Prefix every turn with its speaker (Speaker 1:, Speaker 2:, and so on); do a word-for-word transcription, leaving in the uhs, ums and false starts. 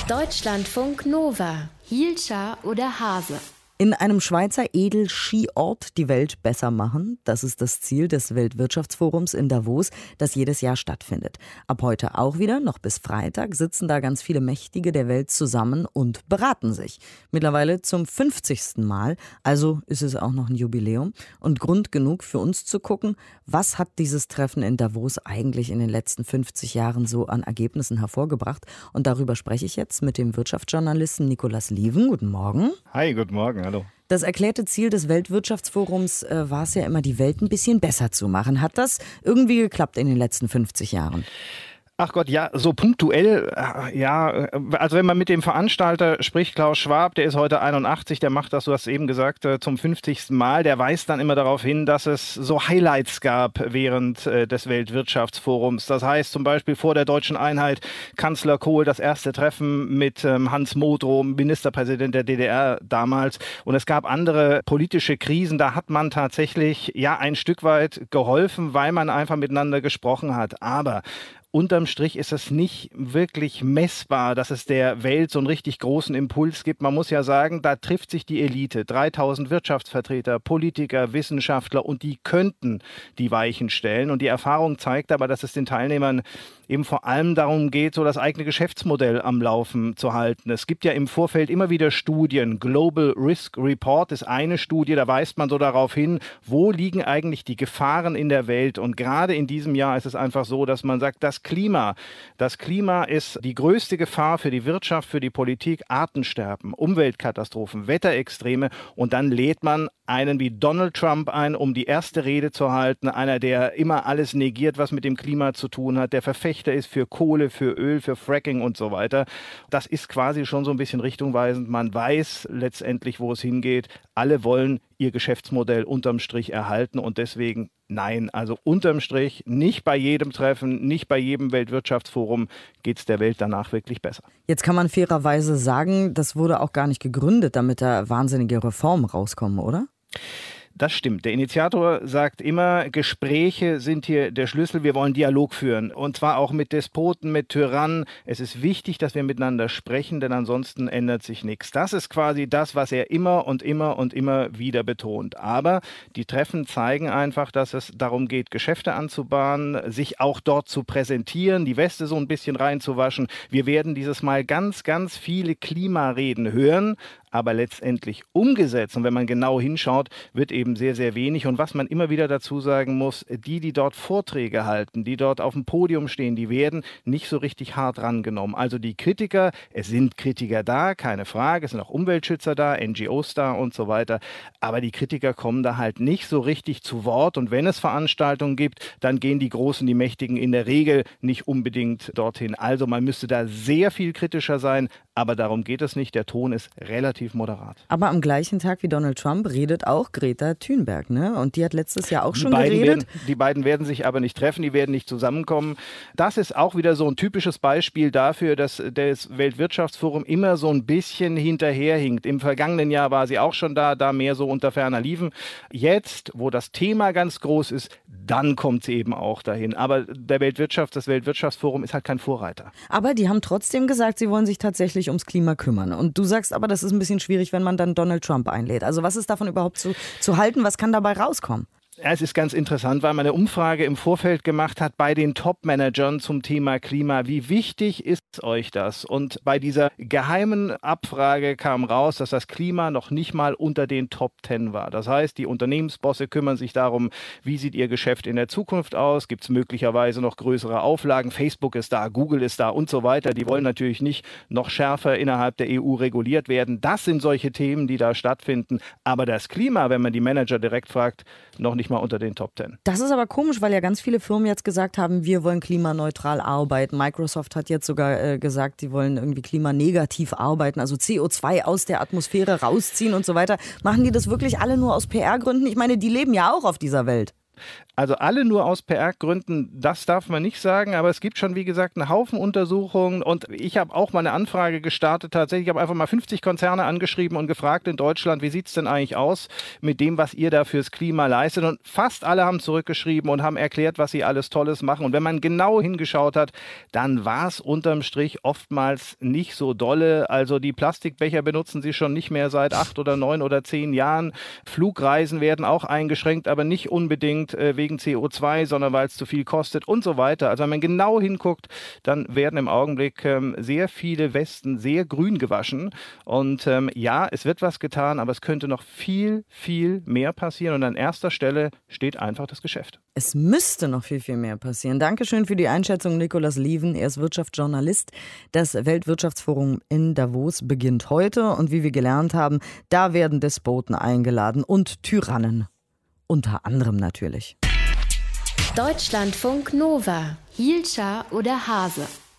Speaker 1: Deutschlandfunk Nova. Hielscher oder Hase?
Speaker 2: In einem Schweizer Edelskiort die Welt besser machen. Das ist das Ziel des Weltwirtschaftsforums in Davos, das jedes Jahr stattfindet. Ab heute auch wieder, noch bis Freitag, sitzen da ganz viele Mächtige der Welt zusammen und beraten sich. Mittlerweile zum fünfzigsten Mal, also ist es auch noch ein Jubiläum. Und Grund genug für uns zu gucken, was hat dieses Treffen in Davos eigentlich in den letzten fünfzig Jahren so an Ergebnissen hervorgebracht. Und darüber spreche ich jetzt mit dem Wirtschaftsjournalisten Nicolas Lieven. Guten Morgen.
Speaker 3: Hi, guten Morgen. Hallo.
Speaker 2: Das erklärte Ziel des Weltwirtschaftsforums äh, war es ja immer, die Welt ein bisschen besser zu machen. Hat das irgendwie geklappt in den letzten fünfzig Jahren?
Speaker 3: Ach Gott, ja, so punktuell, ja, also wenn man mit dem Veranstalter spricht, Klaus Schwab, der ist heute einundachtzig, der macht das, du hast eben gesagt, zum fünfzigsten Mal, der weist dann immer darauf hin, dass es so Highlights gab während des Weltwirtschaftsforums. Das heißt zum Beispiel vor der deutschen Einheit Kanzler Kohl, das erste Treffen mit Hans Modrow, Ministerpräsident der D D R damals, und es gab andere politische Krisen, da hat man tatsächlich ja ein Stück weit geholfen, weil man einfach miteinander gesprochen hat, aber unterm Strich ist es nicht wirklich messbar, dass es der Welt so einen richtig großen Impuls gibt. Man muss ja sagen, da trifft sich die Elite. dreitausend Wirtschaftsvertreter, Politiker, Wissenschaftler, und die könnten die Weichen stellen. Und die Erfahrung zeigt aber, dass es den Teilnehmern eben vor allem darum geht, so das eigene Geschäftsmodell am Laufen zu halten. Es gibt ja im Vorfeld immer wieder Studien. Global Risk Report ist eine Studie, da weist man so darauf hin, wo liegen eigentlich die Gefahren in der Welt. Und gerade in diesem Jahr ist es einfach so, dass man sagt, das Klima, das Klima ist die größte Gefahr für die Wirtschaft, für die Politik, Artensterben, Umweltkatastrophen, Wetterextreme, und dann lädt man einen wie Donald Trump ein, um die erste Rede zu halten, einer, der immer alles negiert, was mit dem Klima zu tun hat, der Verfechter ist für Kohle, für Öl, für Fracking und so weiter. Das ist quasi schon so ein bisschen richtungweisend. Man weiß letztendlich, wo es hingeht. Alle wollen ihr Geschäftsmodell unterm Strich erhalten, und deswegen nein, also unterm Strich nicht bei jedem Treffen, nicht bei jedem Weltwirtschaftsforum geht es der Welt danach wirklich besser.
Speaker 2: Jetzt kann man fairerweise sagen, das wurde auch gar nicht gegründet, damit da wahnsinnige Reformen rauskommen, oder?
Speaker 3: Das stimmt. Der Initiator sagt immer, Gespräche sind hier der Schlüssel. Wir wollen Dialog führen. Und zwar auch mit Despoten, mit Tyrannen. Es ist wichtig, dass wir miteinander sprechen, denn ansonsten ändert sich nichts. Das ist quasi das, was er immer und immer und immer wieder betont. Aber die Treffen zeigen einfach, dass es darum geht, Geschäfte anzubahnen, sich auch dort zu präsentieren, die Weste so ein bisschen reinzuwaschen. Wir werden dieses Mal ganz, ganz viele Klimareden hören, aber letztendlich umgesetzt. Und wenn man genau hinschaut, wird eben sehr, sehr wenig. Und was man immer wieder dazu sagen muss, die, die dort Vorträge halten, die dort auf dem Podium stehen, die werden nicht so richtig hart rangenommen. Also die Kritiker, es sind Kritiker da, keine Frage, es sind auch Umweltschützer da, N G Os da und so weiter. Aber die Kritiker kommen da halt nicht so richtig zu Wort. Und wenn es Veranstaltungen gibt, dann gehen die Großen, die Mächtigen in der Regel nicht unbedingt dorthin. Also man müsste da sehr viel kritischer sein, aber darum geht es nicht. Der Ton ist relativ moderat.
Speaker 2: Aber am gleichen Tag wie Donald Trump redet auch Greta Thunberg, ne? Und die hat letztes Jahr auch schon
Speaker 3: die
Speaker 2: geredet.
Speaker 3: Werden, die beiden werden sich aber nicht treffen, die werden nicht zusammenkommen. Das ist auch wieder so ein typisches Beispiel dafür, dass das Weltwirtschaftsforum immer so ein bisschen hinterherhinkt. Im vergangenen Jahr war sie auch schon da, da mehr so unter ferner Liefen. Jetzt, wo das Thema ganz groß ist, dann kommt sie eben auch dahin. Aber der Weltwirtschaft, das Weltwirtschaftsforum ist halt kein Vorreiter.
Speaker 2: Aber die haben trotzdem gesagt, sie wollen sich tatsächlich ums Klima kümmern. Und du sagst aber, das ist ein bisschen schwierig, wenn man dann Donald Trump einlädt. Also was ist davon überhaupt zu, zu halten? Was kann dabei rauskommen?
Speaker 3: Ja, es ist ganz interessant, weil man eine Umfrage im Vorfeld gemacht hat bei den Top-Managern zum Thema Klima. Wie wichtig ist euch das? Und bei dieser geheimen Abfrage kam raus, dass das Klima noch nicht mal unter den Top Ten war. Das heißt, die Unternehmensbosse kümmern sich darum, wie sieht ihr Geschäft in der Zukunft aus? Gibt es möglicherweise noch größere Auflagen? Facebook ist da, Google ist da und so weiter. Die wollen natürlich nicht noch schärfer innerhalb der E U reguliert werden. Das sind solche Themen, die da stattfinden. Aber das Klima, wenn man die Manager direkt fragt, noch nicht mal unter den Top Ten.
Speaker 2: Das ist aber komisch, weil ja ganz viele Firmen jetzt gesagt haben, wir wollen klimaneutral arbeiten. Microsoft hat jetzt sogar äh, gesagt, die wollen irgendwie klimanegativ arbeiten, also C O zwei aus der Atmosphäre rausziehen und so weiter. Machen die das wirklich alle nur aus P R-Gründen? Ich meine, die leben ja auch auf dieser Welt.
Speaker 3: Also alle nur aus P R-Gründen, das darf man nicht sagen, aber es gibt schon, wie gesagt, einen Haufen Untersuchungen und ich habe auch mal eine Anfrage gestartet, tatsächlich, ich habe einfach mal fünfzig Konzerne angeschrieben und gefragt in Deutschland, wie sieht es denn eigentlich aus mit dem, was ihr da fürs Klima leistet, und fast alle haben zurückgeschrieben und haben erklärt, was sie alles Tolles machen, und wenn man genau hingeschaut hat, dann war es unterm Strich oftmals nicht so dolle. Also die Plastikbecher benutzen sie schon nicht mehr seit acht oder neun oder zehn Jahren, Flugreisen werden auch eingeschränkt, aber nicht unbedingt äh, wegen C O zwei, sondern weil es zu viel kostet und so weiter. Also wenn man genau hinguckt, dann werden im Augenblick ähm, sehr viele Westen sehr grün gewaschen. Und ähm, ja, es wird was getan, aber es könnte noch viel, viel mehr passieren. Und an erster Stelle steht einfach das Geschäft.
Speaker 2: Es müsste noch viel, viel mehr passieren. Dankeschön für die Einschätzung, Nicolas Lieven. Er ist Wirtschaftsjournalist. Das Weltwirtschaftsforum in Davos beginnt heute. Und wie wir gelernt haben, da werden Despoten eingeladen und Tyrannen. Unter anderem natürlich.
Speaker 1: Deutschlandfunk Nova. Hielscher oder Hase?